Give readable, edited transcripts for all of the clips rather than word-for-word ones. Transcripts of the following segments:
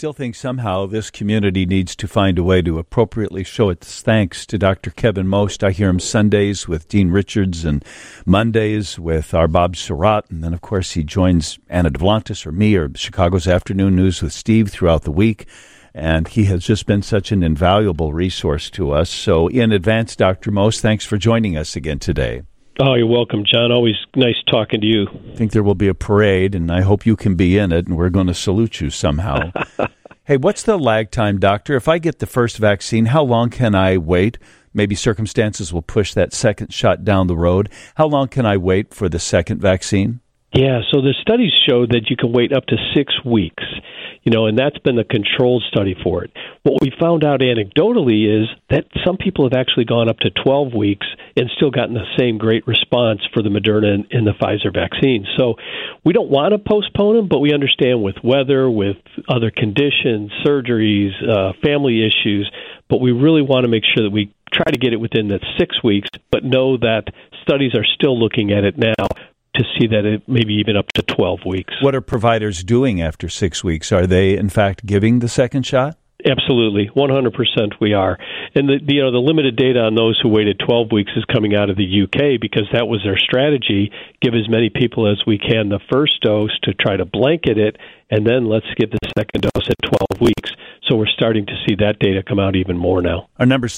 still think somehow this community needs to find a way to appropriately show its thanks to Dr. Kevin Most. I hear him Sundays with Dean Richards and Mondays with our Bob Surratt. And then, of course, he joins Anna Duvlantis or me or Chicago's Afternoon News with Steve throughout the week. And he has just been such an invaluable resource to us. So in advance, Dr. Most, thanks for joining us again today. Oh, you're welcome, John. Always nice talking to you. I think there will be a parade, and I hope you can be in it, and we're going to salute you somehow. Hey, what's the lag time, doctor? If I get the first vaccine, how long can I wait? Maybe circumstances will push that second shot down the road. How long can I wait for the second vaccine? Yeah, so the studies show that you can wait up to 6 weeks, and that's been the controlled study for it. What we found out anecdotally is that some people have actually gone up to 12 weeks and still gotten the same great response for the Moderna and the Pfizer vaccine. So we don't want to postpone them, but we understand with weather, with other conditions, surgeries, family issues, but we really want to make sure that we try to get it within that 6 weeks, but know that studies are still looking at it now to see that it maybe even up to 12 weeks. What are providers doing after 6 weeks? Are they, in fact, giving the second shot? Absolutely, 100% we are. And the limited data on those who waited 12 weeks is coming out of the UK because that was their strategy, give as many people as we can the first dose to try to blanket it, and then let's give the second dose at 12 weeks. So we're starting to see that data come out even more now. Our number's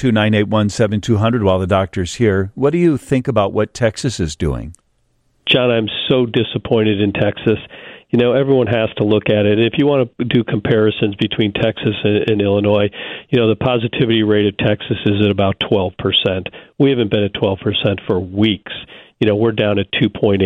312-981-7200 while the doctor's here. What do you think about what Texas is doing? John, I'm so disappointed in Texas. Everyone has to look at it. If you want to do comparisons between Texas and Illinois, the positivity rate of Texas is at about 12%. We haven't been at 12% for weeks. We're down at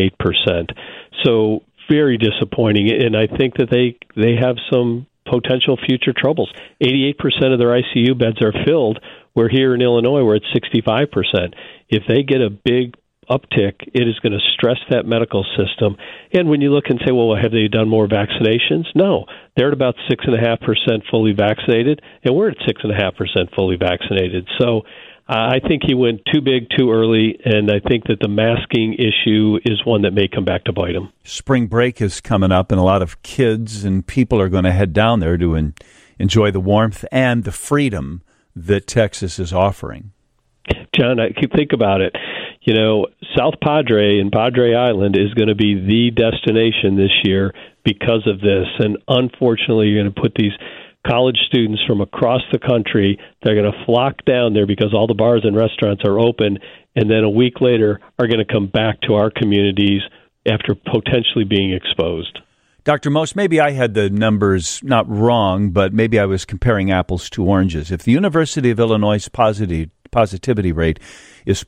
2.8%. So very disappointing. And I think that they have some potential future troubles. 88% of their ICU beds are filled. We're here in Illinois, we're at 65%. If they get a big uptick, it is going to stress that medical system. And when you look and say, well, have they done more vaccinations? No. They're at about 6.5% fully vaccinated, and we're at 6.5% fully vaccinated. So I think he went too big too early, and I think that the masking issue is one that may come back to bite him. Spring break is coming up, and a lot of kids and people are going to head down there to enjoy the warmth and the freedom that Texas is offering. John, I keep think about it. South Padre and Padre Island is going to be the destination this year because of this. And unfortunately, you're going to put these college students from across the country, they're going to flock down there because all the bars and restaurants are open, and then a week later are going to come back to our communities after potentially being exposed. Dr. Most, maybe I had the numbers not wrong, but maybe I was comparing apples to oranges. If the University of Illinois' positivity rate is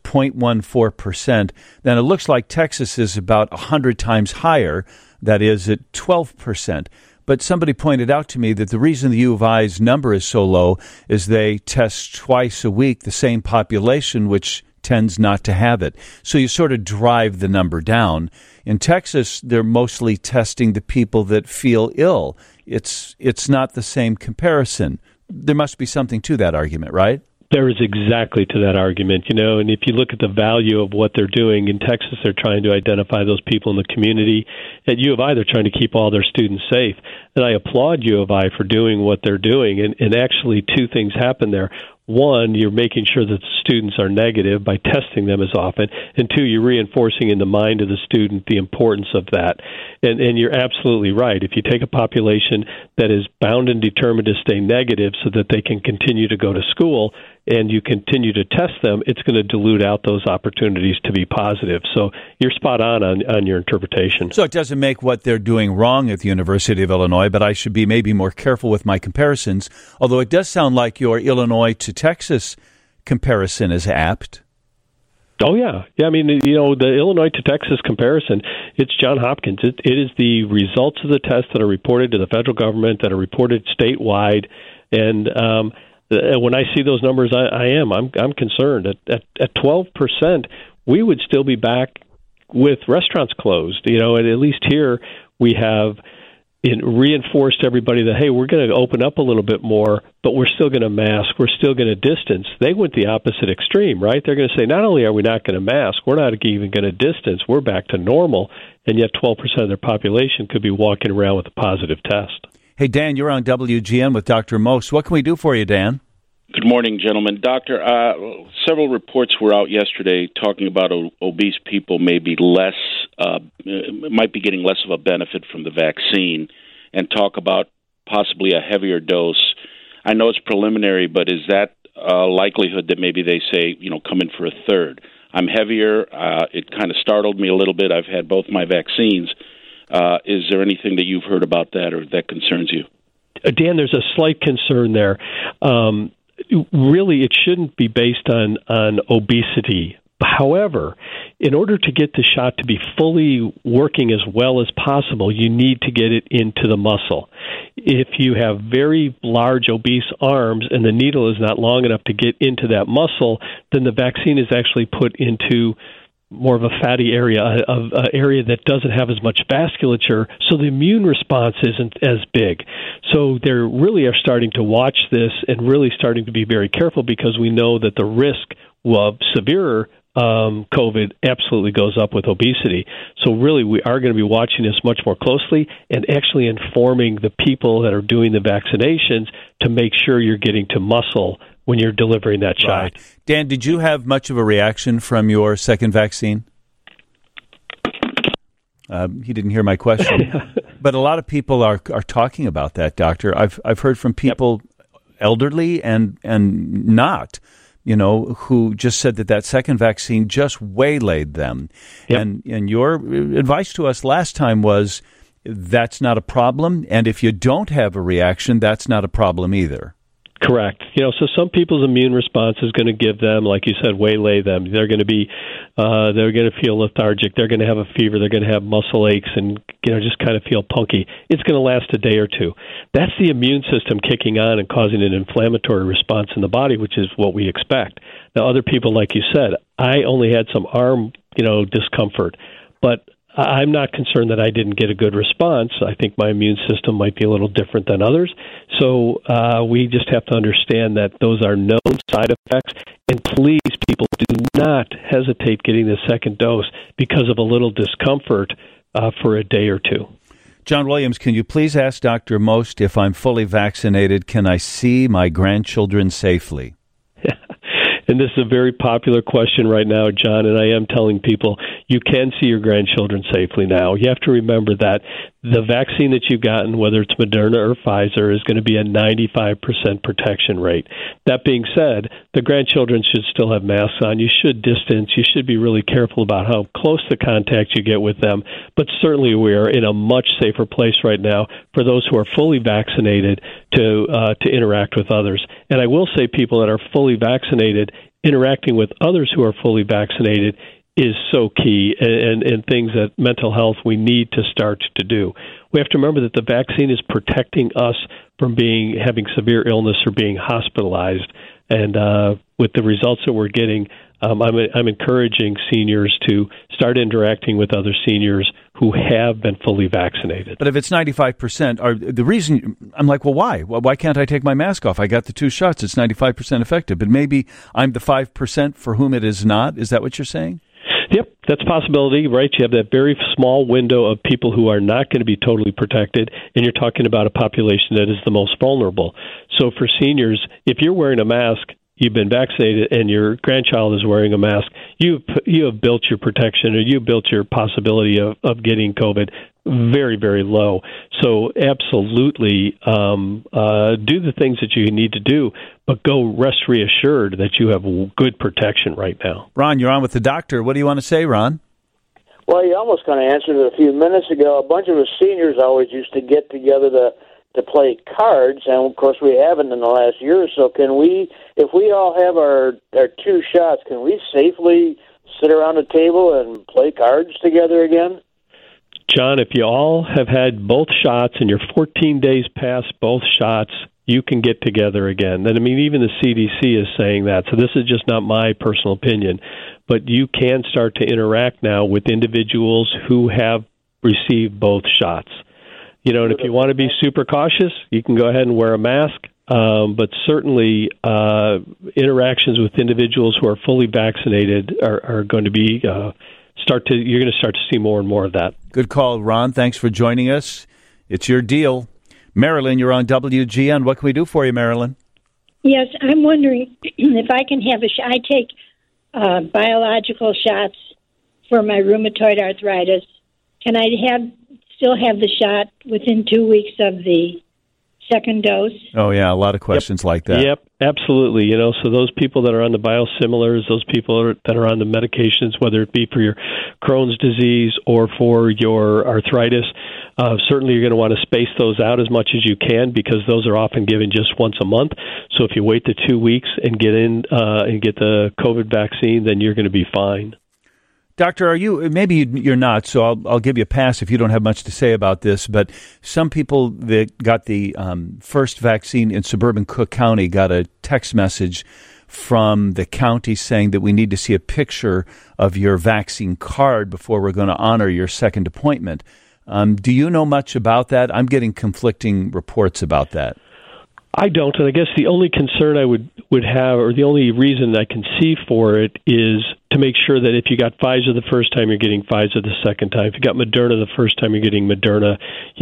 0.14%, then it looks like Texas is about 100 times higher, that is at 12%. But somebody pointed out to me that the reason the U of I's number is so low is they test twice a week the same population, which tends not to have it. So you sort of drive the number down. In Texas, they're mostly testing the people that feel ill. It's not the same comparison. There must be something to that argument, right? There is exactly to that argument, and if you look at the value of what they're doing in Texas, they're trying to identify those people in the community. At U of I, they're trying to keep all their students safe. And I applaud U of I for doing what they're doing. And actually, two things happen there. One, you're making sure that the students are negative by testing them as often. And two, you're reinforcing in the mind of the student the importance of that. And you're absolutely right. If you take a population that is bound and determined to stay negative so that they can continue to go to school and you continue to test them, it's going to dilute out those opportunities to be positive. So you're spot on your interpretation. So it doesn't make what they're doing wrong at the University of Illinois, but I should be maybe more careful with my comparisons, although it does sound like your Illinois to Texas comparison is apt. Oh, yeah. I mean, the Illinois to Texas comparison, it's Johns Hopkins. It is the results of the tests that are reported to the federal government, that are reported statewide. And when I see those numbers, I'm concerned. At 12%, we would still be back with restaurants closed. And at least here we have reinforced everybody that, hey, we're going to open up a little bit more, but we're still going to mask. We're still going to distance. They went the opposite extreme, right? They're going to say, not only are we not going to mask, we're not even going to distance. We're back to normal, and yet 12% of their population could be walking around with a positive test. Hey, Dan, you're on WGN with Dr. Most. What can we do for you, Dan? Good morning, gentlemen. Doctor, several reports were out yesterday talking about obese people might be getting less of a benefit from the vaccine, and talk about possibly a heavier dose. I know it's preliminary, but is that a likelihood that maybe they say, come in for a third? I'm heavier. It kind of startled me a little bit. I've had both my vaccines. Is there anything that you've heard about that or that concerns you? Dan, there's a slight concern there. Really, it shouldn't be based on obesity. However, in order to get the shot to be fully working as well as possible, you need to get it into the muscle. If you have very large obese arms and the needle is not long enough to get into that muscle, then the vaccine is actually put into more of a fatty area, an area that doesn't have as much vasculature, so the immune response isn't as big. So they really are starting to watch this and really starting to be very careful, because we know that the risk of severe COVID absolutely goes up with obesity. So really, we are going to be watching this much more closely and actually informing the people that are doing the vaccinations to make sure you're getting to muscle when you're delivering that shot. Right. Dan, did you have much of a reaction from your second vaccine? He didn't hear my question. But a lot of people are talking about that, Doctor. I've heard from people, elderly and not, who just said that second vaccine just waylaid them. Yep. And your advice to us last time was that's not a problem, and if you don't have a reaction, that's not a problem either. Correct. So some people's immune response is going to give them, like you said, waylay them. They're going to be, they're going to feel lethargic. They're going to have a fever. They're going to have muscle aches and, just kind of feel punky. It's going to last a day or two. That's the immune system kicking on and causing an inflammatory response in the body, which is what we expect. Now, other people, like you said, I only had some arm, discomfort, but I'm not concerned that I didn't get a good response. I think my immune system might be a little different than others. So we just have to understand that those are known side effects. And please, people, do not hesitate getting the second dose because of a little discomfort for a day or two. John Williams, can you please ask Dr. Most, if I'm fully vaccinated, can I see my grandchildren safely? And this is a very popular question right now, John, and I am telling people you can see your grandchildren safely now. You have to remember that the vaccine that you've gotten, whether it's Moderna or Pfizer, is going to be a 95% protection rate. That being said, the grandchildren should still have masks on. You should distance. You should be really careful about how close the contact you get with them. But certainly we are in a much safer place right now for those who are fully vaccinated to interact with others. And I will say, people that are fully vaccinated, interacting with others who are fully vaccinated is so key, and things that mental health we need to start to do. We have to remember that the vaccine is protecting us from having severe illness or being hospitalized. And with the results that we're getting, I'm encouraging seniors to start interacting with other seniors who have been fully vaccinated. But if it's 95%, the reason I'm like, well, why? Why can't I take my mask off? I got the 2 shots. It's 95% effective. But maybe I'm the 5% for whom it is not. Is that what you're saying? Yep, that's a possibility, right? You have that very small window of people who are not going to be totally protected, and you're talking about a population that is the most vulnerable. So for seniors, if you're wearing a mask, you've been vaccinated, and your grandchild is wearing a mask, you have built your protection, or you built your possibility of getting COVID very, very low. So absolutely do the things that you need to do, but go rest reassured that you have good protection right now. Ron, you're on with the doctor. What do you want to say, Ron? Well, you almost kind of answered it a few minutes ago. A bunch of us seniors always used to get together to play cards, and of course we haven't in the last year or so. Can we, if we all have our 2 shots, can we safely sit around a table and play cards together again? John, if you all have had both shots and you're 14 days past both shots, you can get together again. And I mean, even the CDC is saying that. So this is just not my personal opinion. But you can start to interact now with individuals who have received both shots. And if you want to be super cautious, you can go ahead and wear a mask. But certainly interactions with individuals who are fully vaccinated are going to be you're going to start to see more and more of that. Good call, Ron. Thanks for joining us. It's your deal. Marilyn, you're on WGN. What can we do for you, Marilyn? Yes, I'm wondering if I can have I take biological shots for my rheumatoid arthritis. Can I still have the shot within 2 weeks of the second dose? Oh, yeah, a lot of questions like that. Yep, absolutely. So those people that are on the biosimilars, those people that are on the medications, whether it be for your Crohn's disease or for your arthritis, certainly you're going to want to space those out as much as you can because those are often given just once a month. So if you wait the 2 weeks and get in and get the COVID vaccine, then you're going to be fine. Doctor, maybe you're not, so I'll give you a pass if you don't have much to say about this, but some people that got the first vaccine in suburban Cook County got a text message from the county saying that we need to see a picture of your vaccine card before we're going to honor your second appointment. Do you know much about that? I'm getting conflicting reports about that. I don't, and I guess the only concern I would have, or the only reason I can see for it, is to make sure that if you got Pfizer the first time, you're getting Pfizer the second time. If you got Moderna the first time, you're getting Moderna.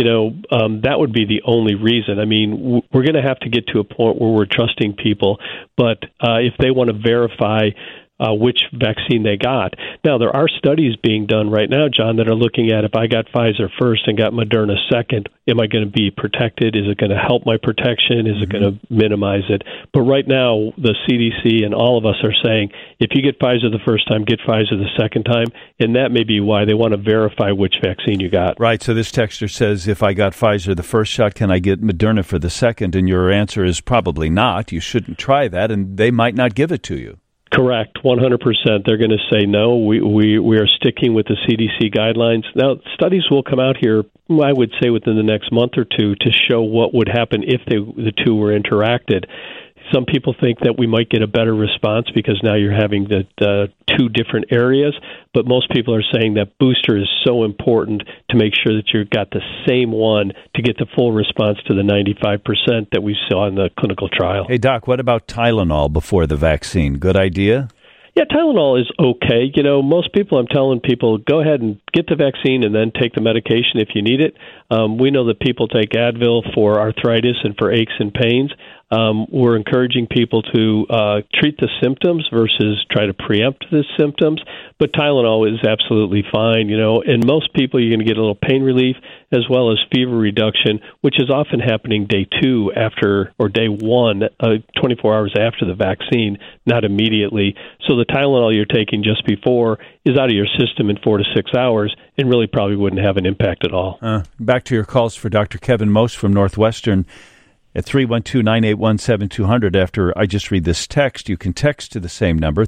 That would be the only reason. I mean, we're going to have to get to a point where we're trusting people, but if they want to verify which vaccine they got. Now, there are studies being done right now, John, that are looking at if I got Pfizer first and got Moderna second, am I going to be protected? Is it going to help my protection? Is it going to minimize it? But right now, the CDC and all of us are saying if you get Pfizer the first time, get Pfizer the second time, and that may be why they want to verify which vaccine you got. Right, so this texter says if I got Pfizer the first shot, can I get Moderna for the second? And your answer is probably not. You shouldn't try that, and they might not give it to you. Correct, 100%. They're going to say no. We are sticking with the CDC guidelines. Now, studies will come out here, I would say, within the next month or two to show what would happen if the two were interacted. Some people think that we might get a better response because now you're having the two different areas, but most people are saying that booster is so important to make sure that you've got the same one to get the full response to the 95% that we saw in the clinical trial. Hey, Doc, what about Tylenol before the vaccine? Good idea? Yeah, Tylenol is okay. Most people, I'm telling people, go ahead and get the vaccine and then take the medication if you need it. We know that people take Advil for arthritis and for aches and pains. We're encouraging people to treat the symptoms versus try to preempt the symptoms. But Tylenol is absolutely fine, and most people you're going to get a little pain relief as well as fever reduction, which is often happening day 2 after, or day 1, 24 hours after the vaccine, not immediately. So the Tylenol you're taking just before is out of your system in 4 to 6 hours and really probably wouldn't have an impact at all. Back to your calls for Dr. Kevin Most from Northwestern. At 312-981-7200, after I just read this text, you can text to the same number,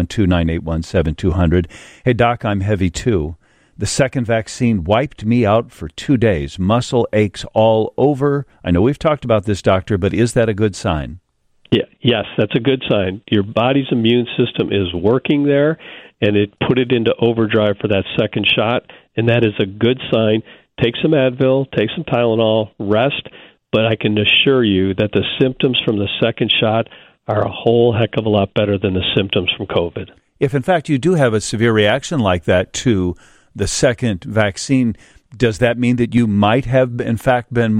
312-981-7200. Hey, Doc, I'm heavy too. The second vaccine wiped me out for 2 days. Muscle aches all over. I know we've talked about this, doctor, but is that a good sign? Yeah, yes, that's a good sign. Your body's immune system is working there, and it put it into overdrive for that second shot, and that is a good sign. Take some Advil, take some Tylenol, rest, but I can assure you that the symptoms from the second shot are a whole heck of a lot better than the symptoms from COVID. If, in fact, you do have a severe reaction like that to the second vaccine, does that mean that you might have, in fact, been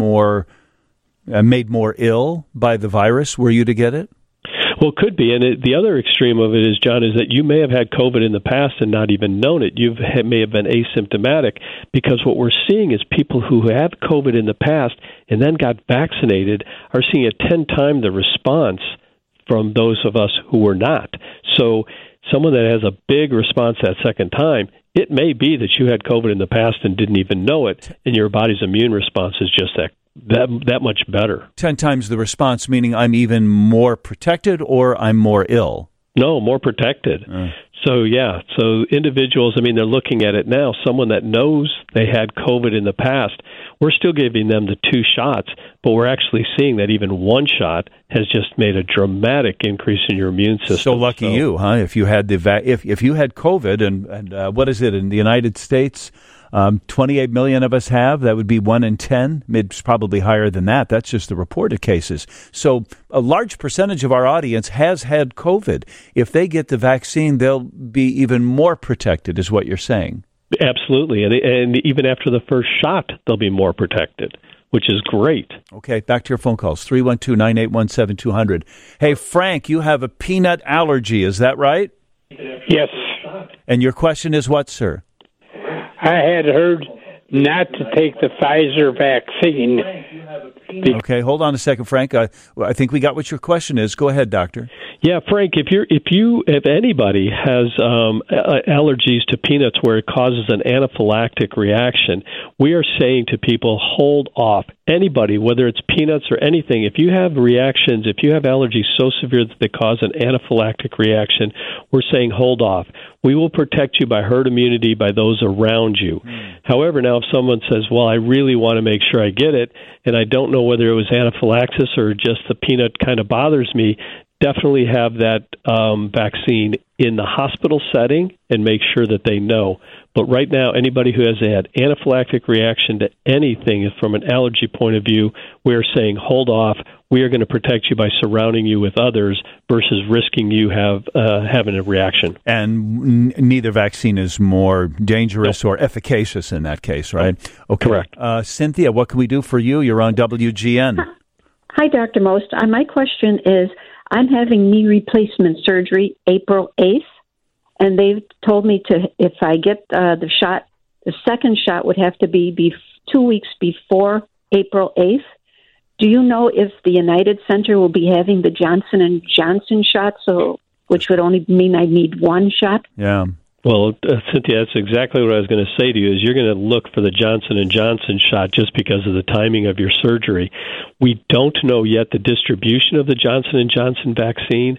made more ill by the virus were you to get it? Well, it could be. And the other extreme of it is, John, is that you may have had COVID in the past and not even known it. You may have been asymptomatic, because what we're seeing is people who had COVID in the past and then got vaccinated are seeing a 10 times the response from those of us who were not. So someone that has a big response that second time, it may be that you had COVID in the past and didn't even know it, and your body's immune response is just that much better. 10 times the response, meaning I'm even more protected or I'm more ill? No, more protected. So individuals, they're looking at it now. Someone that knows they had COVID in the past, we're still giving them the 2 shots, but we're actually seeing that even 1 shot has just made a dramatic increase in your immune system. So lucky you, huh? If you had if you had COVID, and what is it in the United States? 28 million of us have. That would be 1 in 10. It's probably higher than that. That's just the reported cases. So a large percentage of our audience has had COVID. If they get the vaccine, they'll be even more protected, is what you're saying. Absolutely. And even after the first shot, they'll be more protected, which is great. Okay, back to your phone calls, 312-981-7200. Hey, Frank, you have a peanut allergy, is that right? Yes. And your question is what, sir? I had heard not to take the Pfizer vaccine. Okay, hold on a second, Frank. I think we got what your question is. Go ahead, doctor. Yeah, Frank, if anybody has allergies to peanuts where it causes an anaphylactic reaction, we are saying to people, hold off. Anybody, whether it's peanuts or anything, if you have reactions, if you have allergies so severe that they cause an anaphylactic reaction, we're saying hold off. We will protect you by herd immunity by those around you. However, now if someone says, well, I really want to make sure I get it, and I don't know whether it was anaphylaxis or just the peanut kind of bothers me, definitely have that vaccine in the hospital setting and make sure that they know. But right now, anybody who has had anaphylactic reaction to anything from an allergy point of view, we're saying hold off. We are going to protect you by surrounding you with others versus risking you having a reaction. And neither vaccine is more dangerous or efficacious in that case, right? Okay. Correct. Cynthia, what can we do for you? You're on WGN. Hi, Dr. Most. My question is, I'm having knee replacement surgery April 8th, and they've told me if I get the shot, the second shot would have to be 2 weeks before April 8th. Do you know if the United Center will be having the Johnson & Johnson shot, which would only mean I need one shot? Yeah. Well, Cynthia, that's exactly what I was going to say to you, is you're going to look for the Johnson & Johnson shot just because of the timing of your surgery. We don't know yet the distribution of the Johnson & Johnson vaccine.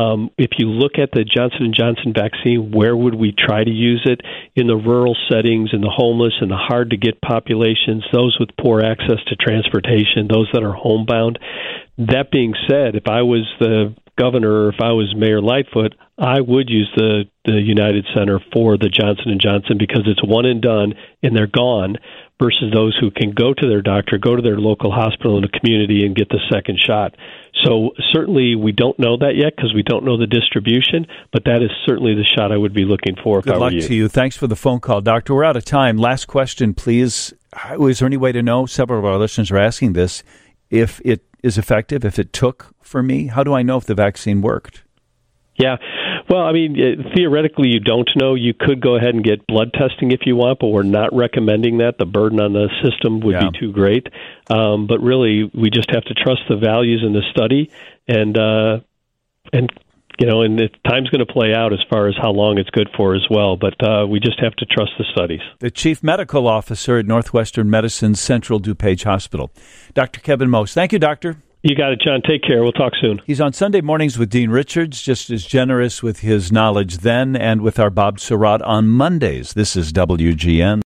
If you look at the Johnson & Johnson vaccine, where would we try to use it? In the rural settings, in the homeless, and the hard-to-get populations, those with poor access to transportation, those that are homebound. That being said, if I was the governor or if I was Mayor Lightfoot, I would use the United Center for the Johnson & Johnson because it's one and done and they're gone versus those who can go to their doctor, go to their local hospital in the community and get the second shot. So certainly we don't know that yet because we don't know the distribution, but that is certainly the shot I would be looking for. Good luck to you. Thanks for the phone call, Doctor. We're out of time. Last question, please. Is there any way to know, several of our listeners are asking this, if it is effective, if it took for me? How do I know if the vaccine worked? Yeah. Well, I mean, theoretically, you don't know. You could go ahead and get blood testing if you want, but we're not recommending that. The burden on the system would be too great. But really, we just have to trust the values in the study, and time's going to play out as far as how long it's good for as well. But we just have to trust the studies. The Chief Medical Officer at Northwestern Medicine's Central DuPage Hospital, Dr. Kevin Most. Thank you, Doctor. You got it, John. Take care. We'll talk soon. He's on Sunday mornings with Dean Richards, just as generous with his knowledge then, and with our Bob Surratt on Mondays. This is WGN.